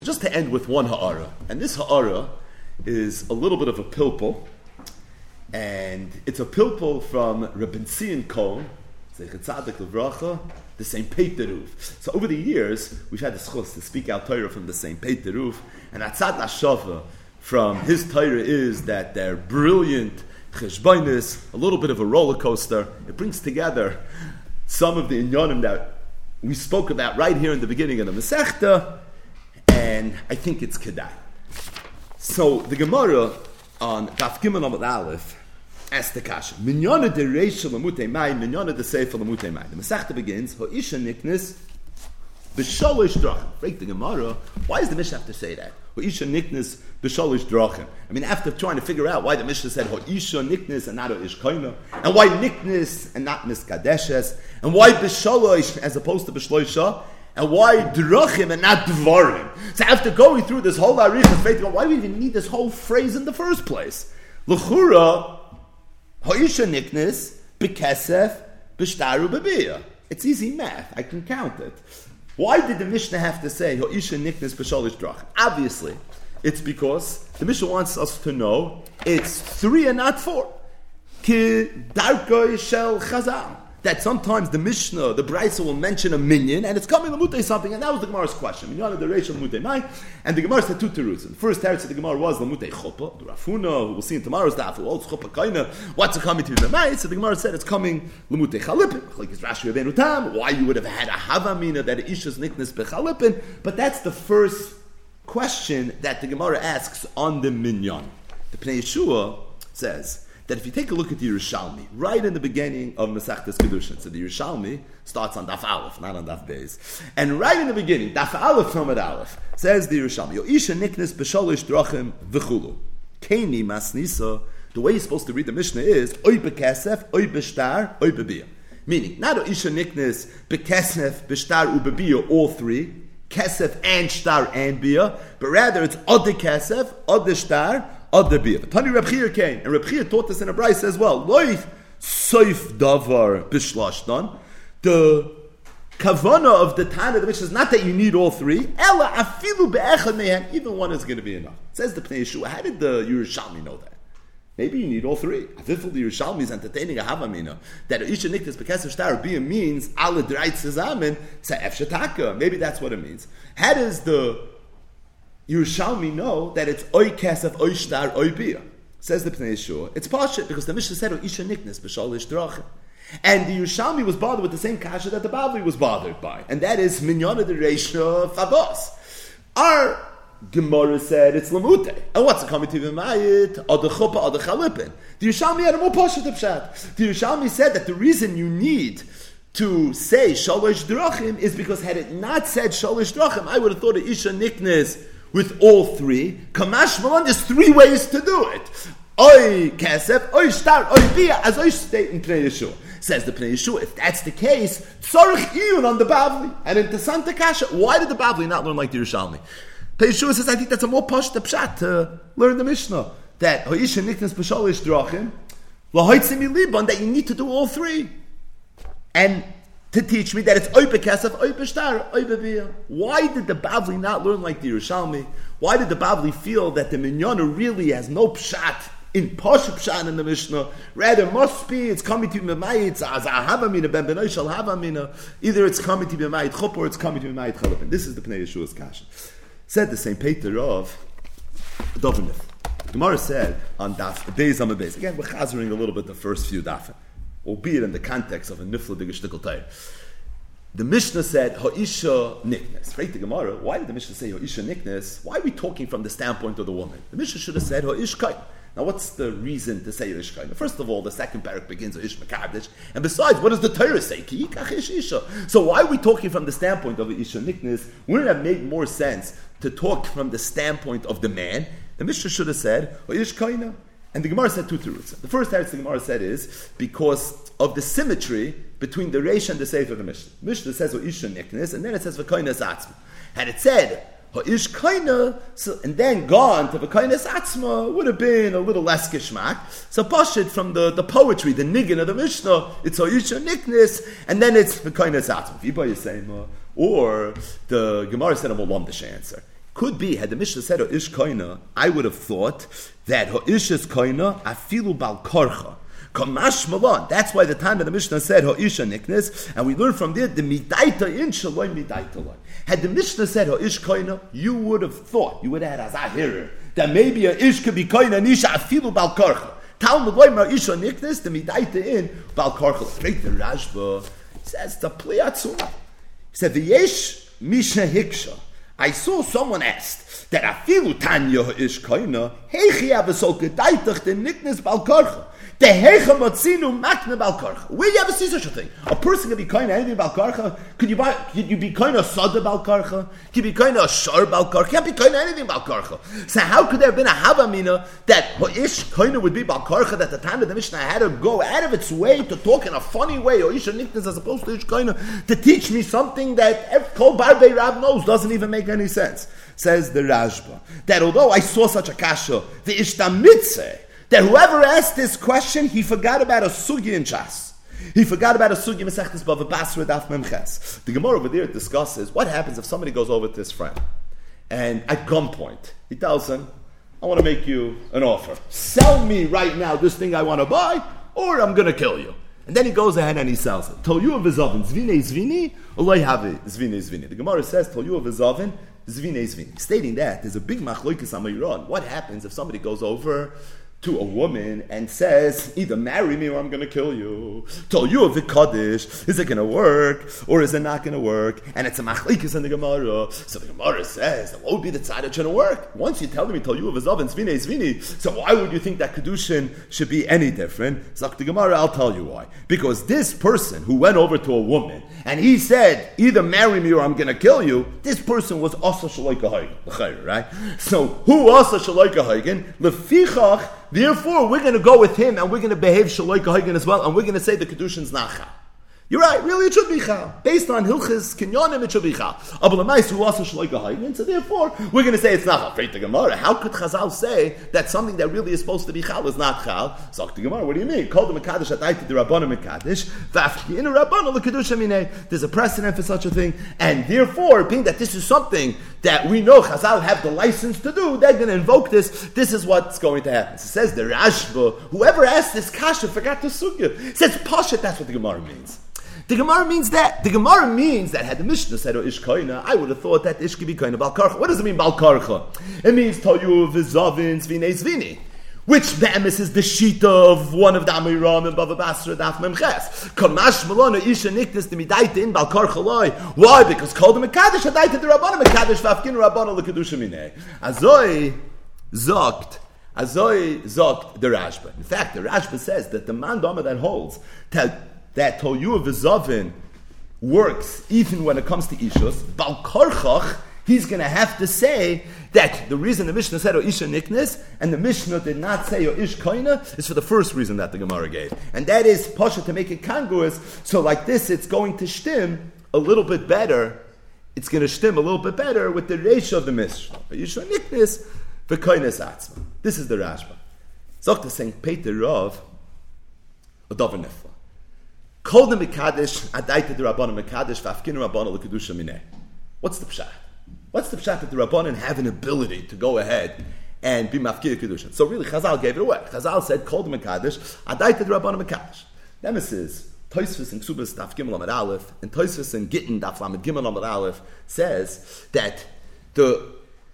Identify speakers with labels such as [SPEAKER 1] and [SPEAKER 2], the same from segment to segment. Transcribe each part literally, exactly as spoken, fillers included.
[SPEAKER 1] Just to end with one ha'ara, and this ha'ara is a little bit of a pilpul, and it's a pilpul from Rabbi Zion Cohen, Zeichet Tzadik Levracha, the Saint Peter. So over the years, we've had the schus to speak out Torah from the Saint Peter, and Atzad Lashava from his Torah is that they're brilliant cheshbainis, a little bit of a roller coaster. It brings together some of the inyanim that we spoke about right here in the beginning of the Masechta, and I think it's kedai. So the Gemara on Daf Gimel Amud Aleph asks the kasha: Minyana de Reisha Lamutei Mai, Minyana de Seifa Lamutei Mai. The Masechta begins Ha'isha Niknis b'shalosh drachim. Break the Gemara. Why does the Mishnah have to say that? Ha'isha Niknis b'shalosh drachim. I mean, after trying to figure out why the Mishnah said Ha'isha Niknis and not Ha'ish Koina, and why Niknis and not Miskadeshes, and why b'shalosh as opposed to b'shloisha, and why drachim and not dvarim? So after going through this whole arich of faith, why do we even need this whole phrase in the first place? L'chura ha'isha niknis b'kesef b'shtaru b'biyah. It's easy math. I can count it. Why did the Mishnah have to say ha'isha niknis b'shalish drachim? Obviously, it's because the Mishnah wants us to know it's three and not four. Ki darkoi shel chazal. That sometimes the Mishnah, the Brisa will mention a minion, and it's coming lamutei something, and that was the Gemara's question. Minyana the Reisha lamutei mai, and the Gemara said two terutzim. The first teretz of the Gemara was lamutei chuppah, the Rafuna, who we'll see in tomorrow's daf, who holds chuppah kaina. What's it coming to the mai? So the Gemara said it's coming lamutei chalipin, like it's Rashi Rabbeinu Tam. Why you would have had a havamina that isha's niknas bechalipin? But that's the first question that the Gemara asks on the minyan. The Pnei Yeshua says that if you take a look at the Yerushalmi, right in the beginning of Masechtas Kedushin, so the Yerushalmi starts on Daf Aleph, not on Daf Beis, and right in the beginning, Daf Aleph from Ad Aleph, says the Yerushalmi, Yo isha niknes b'shalish drachim v'chulu. Keini masnisa, the way you're supposed to read the Mishnah is, Oy b'kesef, Oy b'shtar, Oy b'biyah. Meaning, not O isha niknes b'kesef, b'shtar, u'b'biyah, all three, kesef and shtar and biyah, but rather it's Od kesef, Od shtar, Other beer. Tani Reb Chia came, and Reb Chia taught us in a brayse as well. Loich soif davar b'shlashtan. The kavana of the Tana, the Mishnah is not that you need all three. Ella afilu be'echad mehem. Even one is going to be enough. It says the Pnei Yeshua. How did the Yerushalmi know that? Maybe you need all three. Aviful the Yerushalmi is entertaining a havamina that isha niktas b'kesef shtar biyah means ala dreit zezamen se'ef shetaka. Maybe that's what it means. How does the Yerushalmi know that it's oy kesef, oy shtar, oy biyah? Says the Pnei Yeshua. It's pashut because the Mishnah said isha niknas b'shalish drachim, and the Yerushalmi was bothered with the same kasha that the Bavli was bothered by, and that is minyana de reisha favos. Our Gemara said it's lamutei, and what's it coming to the mayit or the chuppah or the chalipin? The Yerushalmi had a more pashut pshat. The Yerushalmi said that the reason you need to say shalish drachim is because had it not said shalish drachim, I would have thought of isha niknas with all three. Kamash Malan, there's three ways to do it. Oy kesef, oy shtar, oy biyah, as I state in Pnei Yeshua. Says the Pnei Yeshua, if that's the case, tzarich iyun on the Bavli. And in Tesanta Kasha, why did the Bavli not learn like the Yerushalmi? Pnei Yeshua says, I think that's a more posh pshat to learn the Mishnah. That ho'isha niknas b'shalish drachim, lahoitzim iliban, that you need to do all three. And to teach me that it's oy b'kesef, oy b'shtar, oy b'biyah. Why did the Bavli not learn like the Yerushalmi? Why did the Bavli feel that the Minyana really has no pshat in posh pshat in the Mishnah? Rather, must be it's coming to b'mayit as a havamina ben benoy shal havamina. Either it's coming to b'mayit chup or it's coming to b'mayit chalipin. This is the Pnei Yeshua's kasha. Said the same Peter of Dovnif. Gemara said on Daf Beis Amud Beis. Again, we're chazering a little bit the first few dafim, albeit in the context of a nifla de geshtikol Torah. The Mishnah said ha'isha niknes. Right, the Gemara. Why did the Mishnah say ha'isha niknes? Why are we talking from the standpoint of the woman? The Mishnah should have said ha'ish kain. Now, what's the reason to say ha'ish kain? First of all, the second parak begins ha'ish mekadesh, and besides, what does the Torah say? Ki yikach ish isha. So why are we talking from the standpoint of ha'isha niknes? Wouldn't it have made more sense to talk from the standpoint of the man? The Mishnah should have said ha'ish kaina. And the Gemara said two terutzim. The first teretz the Gemara said is because of the symmetry between the Reish and the Sefer of the Mishnah. Mishnah says Ha'isha Niknes, and then it says V'kainas Atzma. Had it said Ha'ish Kaina, so, and then gone to V'kainas Atzma, would have been a little less geschmack. So pashit from the, the poetry, the niggin of the Mishnah, it's Ha'isha Niknes, and then it's V'kainas Atzma. V'ibay Yisema, or the Gemara said a Molamdish answer. Could be, had the Mishnah said Ha'ish Koina, I would have thought that Ha'ish is Koina, Afilu Bal Korcha. Kamash Malon. That's why the time that the Mishnah said Ha'isha Niknes, and we learn from there the Midaita in Shaloi Midaita Loi. Had the Mishnah said Ha'ish Koina, you would have thought, you would have had as a hearer, that maybe a ish could be Koina Nisha Afilu Bal Korcha. Talmud Loi Ha'isha Niknes, the Midaita in Bal Korcha. Great the Rashba says the Pliatzuma. He said the Yesh Misha Hiksha. I saw someone asked that Afilu Tanya Ha'ish Koina, Heichi Avasol Gedaitach the Niknes Bal Korcha. The Hechamotzinu Makne Bal Karcha. Where do you ever see such a thing? A person can be kind of anything Bal Karcha. Could you buy? Could you be kind of Sada Bal Karcha? Could you be kind of Shar Bal Karcha? Can't be kind of anything Bal Karcha. So how could there have been a Havamina that Ha'ish Koina would be Bal Karcha? That the time that the Mishnah had to go out of its way to talk in a funny way, or Isha Niknes as opposed to Ish Koina, to teach me something that Kol Barbei Rab knows doesn't even make any sense. Says the Rashba that although I saw such a kasha, the Ishtamitze, that whoever asked this question, he forgot about a sugi in Shas. He forgot about a sugi Masechtas Bava Basra Daf Memches. The Gemara over there discusses what happens if somebody goes over to his friend, and at gunpoint he tells him, "I want to make you an offer. Sell me right now this thing I want to buy, or I'm going to kill you." And then he goes ahead and he sells it. Tol you of Zovin Zvine Zvini, Olay have Zvine Zvini. The Gemara says Tol you of Zovin Zvine Zvini. Stating that there's a big machlokes Amayron. What happens if somebody goes over to a woman and says, either marry me or I'm going to kill you. Told you of the Kaddish, is it going to work or is it not going to work? And it's a machlekes in the Gemara. So the Gemara says, what would be the tzad that's going to work? Once you tell me, told you of a Zav and Zvine Zvini, so why would you think that Kedushin should be any different? So the Gemara, I'll tell you why. Because this person who went over to a woman and he said, either marry me or I'm going to kill you, this person was Asa Shaloika Hagen, right? So who Asa Shaloika Hagen? Lefichach. Therefore, we're going to go with him and we're going to behave Shaloika Hagen as well, and we're going to say the Kedushin's not Chal. You're right, really it should be Chal. Based on Hilchis Kinyonim, it should be Chal. Abul Amais, who also Shaloika Hagen, so therefore, we're going to say it's not Chal. Freit the Gemara, how could Chazal say that something that really is supposed to be Chal is not Chal? So the Gemara, what do you mean? Called the Mekadosh Ataiti the Rabbanim Mekadosh, Vafki in a Rabbanim L'Kedusha Minei. There's a precedent for such a thing, and therefore, being that this is something that we know Chazal have the license to do, they're going to invoke this. This is what's going to happen. It says the Rashba, whoever asked this kasha forgot to sugya. It says Pashat, that's what the Gemara means. The Gemara means that. The Gemara means that had the Mishnah said, oh, Ish Koina, I would have thought that Ish could be Koina Bal Karcha. What does it mean, Bal Karcha? It means Toyu Vizavin Zvine Zvini. Which the emes is the shita of one of the Amiram and Bava Basra Daf Memches. Kamash Malona Isha Niktis the Midaita in Bal Karcha Loi. Why? Because called the Mekadosh Hadaita the Rabbanim Mekadosh Vafkin Rabbanim L'Kedusha Minei. Azoi zogt. Azoi zogt the Rashba. In fact, the Rashba says that the man Dama that holds that that Toyu Vizavin works even when it comes to Ishus, Bal Karchach, he's going to have to say that the reason the Mishnah said O Isha Niknes and the Mishnah did not say O Ish Koina is for the first reason that the Gemara gave. And that is Pasha to make it congruous. So like this, it's going to stim a little bit better. It's going to stim a little bit better with the ratio of the Mishnah. O Isha Niknes for Koines Atzma. This is the Rashba. Zok the Saint Peter Rav Odav Nefla. Kol the Mekadesh Adaita the Rabbanim Mekadesh Vafkinu Rabbanim L'Kedusha Minei. What's the pshat? What's the pshat that the Rabbanim have an ability to go ahead and be mafkir kedusha? So really, Chazal gave it away. Chazal said, "Kol the Mekadesh Adaita the Rabbanim Mekadesh." Nemesis Tosfos in Ksubas Daf Gimel Amud Aleph and Tosfos in Gittin Daf Lamed Gimel Amud Aleph says that the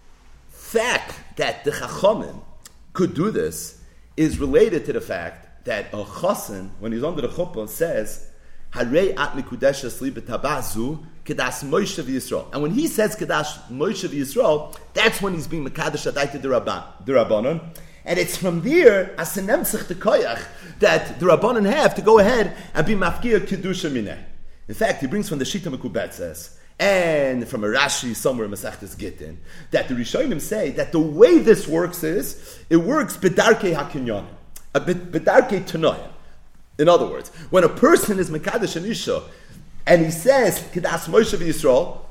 [SPEAKER 1] fact that the Chachamim could do this is related to the fact that a chassan, when he's under the chuppah, says, "Harei at mikudeshes li betabazu kedas Moshe v'Yisrael." And when he says kedas Moshe v'Yisrael, that's when he's being mekadesh adaita the Rabbanon. And it's from there as a nemtzich the koyach that the Rabbanon have to go ahead and be mafkir kedusha mineh. In fact, he brings from the Shita Mekubetzes and from a Rashi somewhere in Masechtas Gittin that the Rishonim say that the way this works is it works bedarkei hakinyonim. A bit bedarkei tanoim. In other words, when a person is mekadesh an isha and he says kedas Moshe v'Yisrael,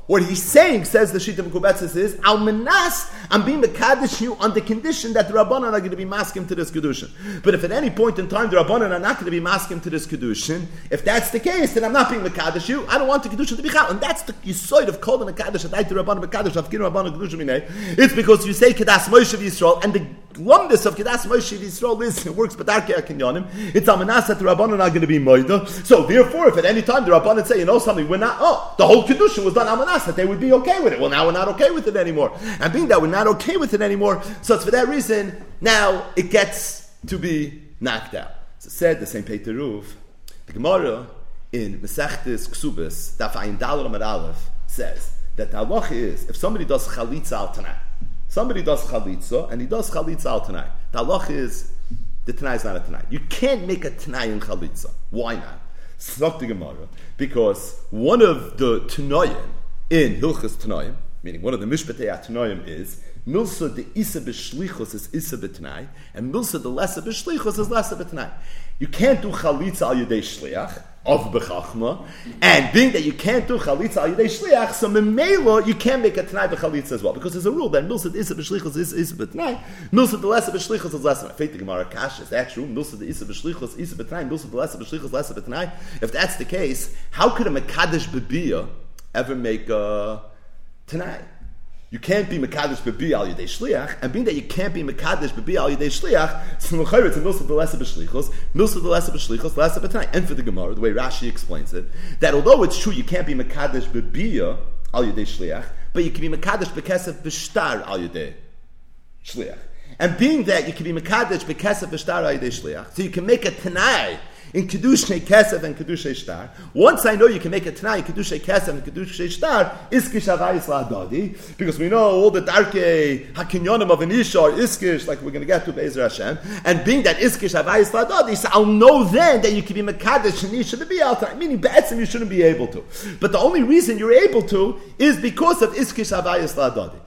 [SPEAKER 1] what he's saying, says the Shita Mekubetzes, is, Al Menas, I'm being Mekadesh you on the condition that the Rabbanan are going to be masking to this Kedushin. But if at any point in time the Rabbanan are not going to be masking to this Kedushin, if that's the case, then I'm not being Mekadesh you. I don't want the Kedushin to be Chal. And that's the Yisoid of Kol the Mekadesh, Adai to Rabbanan Mekadesh, Avkin Rabbanan Kedushin Minei. It's because you say Kedas Moshe of Yisrael, and the lumbus of Kedas Moshe of Yisrael is, it works B'darkei HaKinyonim. It's Al Menas that the Rabbanan are going to be Moida. So therefore, if at any time the Rabbanan say, you know something, we're not, oh, the whole Kedushin was done Al Menas, that they would be okay with it. Well, now we're not okay with it anymore. And being that we're not okay with it anymore, so it's for that reason, now it gets to be knocked out. So said the same Peter Ruv, the Gemara in Masechtes Ksubas, Daf Ayin Daled Amud Aleph, says that the halacha is, if somebody does chalitza al Tanai, somebody does chalitza, and he does chalitza al Tanai, the halacha is, the Tanai is not a Tanai. You can't make a Tanai in chalitza. Why not? It's the Gemara, because one of the Tanoim in Hilchas Tanoim, meaning one of the Mishpatei Tanoim is Milsa de Isa b'shlichus is Isa b'Tanai, and Milsa de Lesa b'shlichus is Lesa b'Tanai. You can't do Chalitza al Yedei Shliach of B'chachma, and being that you can't do Chalitza al Yedei Shliach, so Memela you can't make a Tanai b'Chalitza as well, because there's a rule that Milsa de Isa b'shlichus is Isa b'Tanai, Milsa de Lesa b'shlichus is Lesa. Faith the Gemara Kash is that true? Milsa de Isa b'shlichus Isa b'Tanai, Milsa de Lesa b'shlichus Lesa b'Tanai. If that's the case, how could a Mekadesh b'Biyah ever make a Tanai? You can't be Mekadesh B'Bi Al Yedei Shliach, and being that you can't be Mekadesh B'Bi Al Yedei Shliach, so L'chayr it's a Milsa D'Lesa B'Shlichos, Milsa D'Lesa B'Shlichos, L'Lesa B'Tanai. And for the Gemara, the way Rashi explains it, that although it's true you can't be Mekadesh B'Bi Al Yedei Shliach, but you can be Mekadesh B'Kesef B'Shtar Al Yedei Shliach. And being that you can be Mekadesh B'Kesef B'Shtar Al Yedei Shliach, so you can make a Tanai in Kedushay Kesef and Kedushay Shtar. Once I know you can make a Tanai in Kedushay Kesef and Kedushay Shtar, Iskish Havayis La'adadi, because we know all the Darkei HaKinyonim of an Isha are Iskish, like we're going to get to Be'ezer Hashem, and being that Iskish Havayis La'adadi, so I'll know then that you can be Mekadesh and Isha to be out time, meaning Be'etzim you shouldn't be able to. But the only reason you're able to is because of Iskish Havayis La'adadi.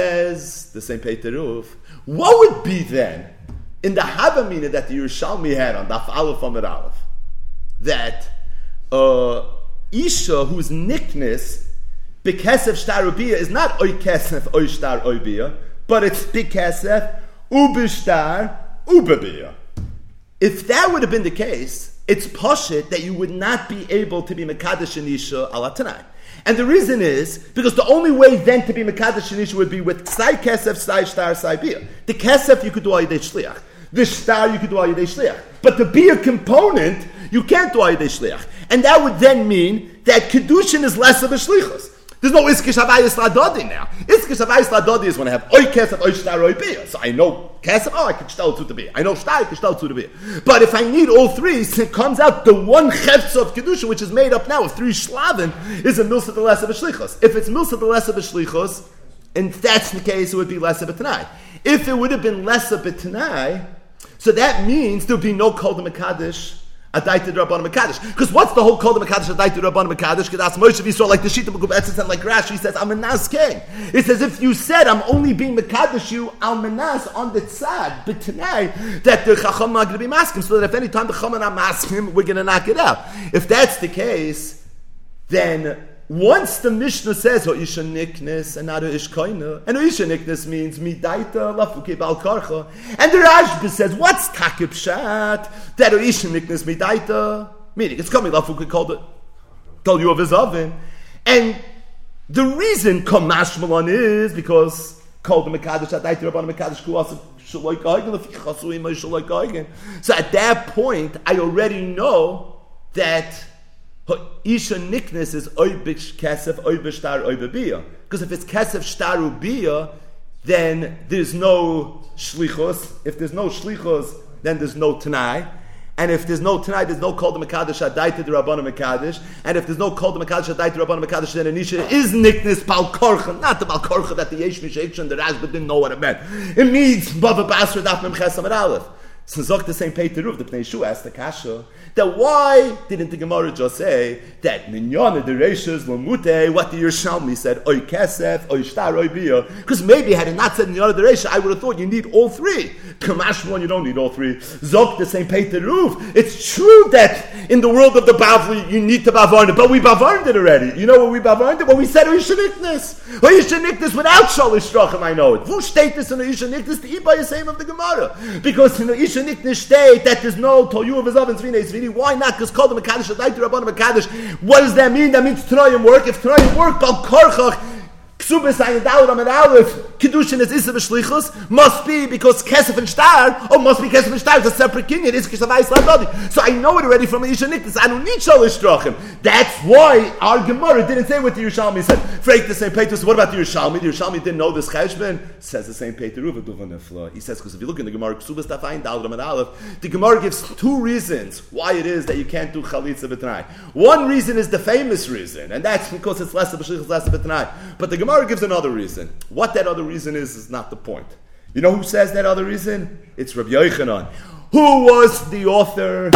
[SPEAKER 1] Says the same Peter Ruv, what would be then in the Havamina that the Yerushalmi had on Daf Aleph Amud Aleph, that uh, Isha whose nickness B'Kesef Shtar Ubiyah is not Oy Kesef Oy Shtar Oy Biyah, but it's B'Kesef Ubishtar Ubabiyah. If that would have been the case, it's Pashit that you would not be able to be Mekadesh and Isha ala Tanai. And the reason is, because the only way then to be Mekadesh and Isha would be with Sai Kesef, Sai Shtar, Sai Biyah. The Kesef you could do Al Yedei Shliach. The Shtar you could do Al Yedei Shliach. But the Biyah component, you can't do Al Yedei Shliach. And that would then mean that Kedushin is less of a Shlichus. There's no Iskish Havayis La'adadi now. Iskish Havayis La'adadi is when I have Oy Kesef, Oy Shtar, Oy Biyah. So I know Kesef, oh, I can shtel to the Biyah. I know Shtar, I can shtel to the Biyah. But if I need all three, so it comes out the one Chefz of Kedusha, which is made up now of three Shlavin, is a Milsa the less of a Shlichus. If it's Milsa the less of a Shlichus, and if that's the case, it would be less of a Tanai. If it would have been less of a Tanai, so that means there would be no Kol the Mekadesh Adaita Rabbanan Mekadesh. Because what's the whole Kol the Mekadesh Adaita Rabbanan Mekadesh? Because that's Moshe Yisrael, like the Shita Mekubetzes and like Rashi says, I'm a Nas King. It's as if you said, I'm only being Mekadesh you, Al Menas on the tzad, but tonight, that the Chacham are going to be masking, so that if any time the Chacham are masking, we're going to knock it out. If that's the case, then once the Mishnah says Ha'isha Niknes and not Ha'ish Koina, and Ha'isha Niknes means Midaita Lafuke Bal Karcha, and the Rashba says, what's Takib Shat? That Ha'isha Niknes Midaita, meaning it's coming Lafuke called it, told you of his oven. And the reason Kamash Malan is because called the Mekadesh Adaita Rabbanan Mekadesh Kuasa Shaloi Gaigen, Lafi Chasuim Shaloi Gaigen. So at that point, I already know that Isha Niknes is Oibish Kesef, Oibish Shtar, Oibabiyah. Because if it's Kesef, Shtar, Ubiyah, then there's no Shlichos. If there's no Shlichos, then there's no Tanai. And if there's no Tanai, there's no Kol the Mekadesh Adaita the Rabbanan Mekadesh. And if there's no Kol the Mekadesh Adaita the Rabbanan Mekadesh, then an Isha is Niknes Bal Korcha. Not the Bal Korcha that the Yesh Mishaiksha and the Rashba didn't know what it meant. It means Bava Basra Daf Mem Ches Amud Aleph. So Zok the same Peter Ruf, the Pnei Shu asked the Kasha, that why didn't the Gemara just say that Ninyana the Reishas Lamute, what the Yerushalmi said, Oy Kesef, Oy Shtar, Oy Bia? Because maybe had it not said Ninyana the Reisha, I would have thought you need all three. Kamash one, you don't need all three. Zok the same Peter Ruf. It's true that in the world of the Bavli you need to bavarn it, but we bavarned it already. You know what we bavarned it? When we said Oy Shaniknis. Oy Shaniknis without Shalish Drachim, I know it. Who state this in Oy Shaniknis to eat by the same of the Gemara? Because in Oy Shaniknis state that there's no Toyu of Azav and Zvina Zvini. Why not? Because called the Mekadosh, Adaitu Rabbanim Mekadosh. What does that mean? That means Tanoim work. If Tanoim work, Bal Korchach, Ksubis Ayin Dalam and Aleph, Kedushin is Issa B'Shlichus, must be because Kesef and Shtar, or must be Kesef and Shtar, it's a separate kinyan, it's Kesef Islam body. So I know it already from Isha Niktis, I don't need Shalish Drachim. That's why our Gemara didn't say what the Yerushalmi said. Freik the same Peter, what about the Yerushalmi? The Yerushalmi didn't know this Cheshbon. Says the same Peter Ruva Duvanefla. He says, because if you look in the Gemara, Ksubis Tafayin Dalam and Aleph, the Gemara gives two reasons why it is that you can't do Chalitza B'Tanai. One reason is the famous reason, and that's because it's less of B'Shlichus, less of B'Tanai. But the Gemara gives another reason. What that other reason is, is not the point. You know who says that other reason? It's Rabbi Yochanan. Who was the author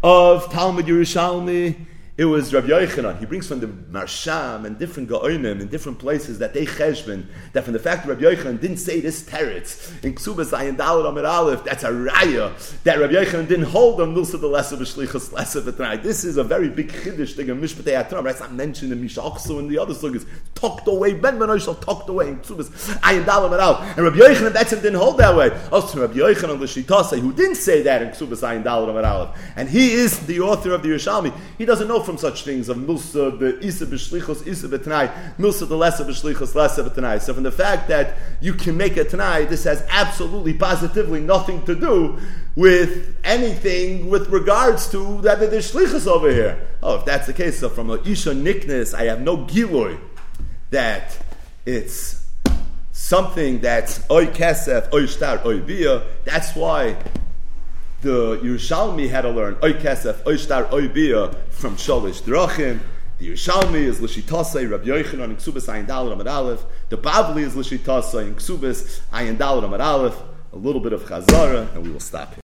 [SPEAKER 1] of Talmud Yerushalmi? It was Rabbi Yochanan. He brings from the Marsham and different Gaonim in different places that they cheshbon, that from the fact that Rabbi Yochanan didn't say this teretz in Ksubas Ayin Daled Amid Aleph, that's a raya, that Rabbi Yochanan didn't hold them, Nilsa the lesser b'shlichus, lesser b'tanai. This is a very big chiddush thing in Mishpatei HaTorah. That's not mentioned in Misha Achsu and the other sugas. Tucked away, Ben Menoshel tucked away in Ksubas Ayin Daled Amid Aleph. And Rabbi Yochanan, that's him, didn't hold that way. Also Rabbi Yochanan l'shitase, who didn't say that in Ksubas Ayin Daled Amid Aleph. And he is the author of the Yerushalmi. He doesn't know from such things of Milsa, the Isa b'shlichos, Isa b'tanai, Milsa, the lesser b'shlichos, lesser b'tanai. So from the fact that you can make a tanai, this has absolutely, positively nothing to do with anything with regards to that there's shlichus over here. Oh, if that's the case, so from a Isha Niknis, I have no giloy that it's something that's Oy Kesef, Oy Shtar, Oy Bia. That's why the Yerushalmi had to learn Oy Kesef, Oy Shtar, Oy Bia from Shalish Drachim. The Yerushalmi is L'Shitasai, Rabbi Yochanan in Ksubas Ayin Daled Amid Aleph. The Bavli is L'Shitasai in Ksubas Ayin Daled Amid Aleph. A little bit of Chazara, and we will stop here.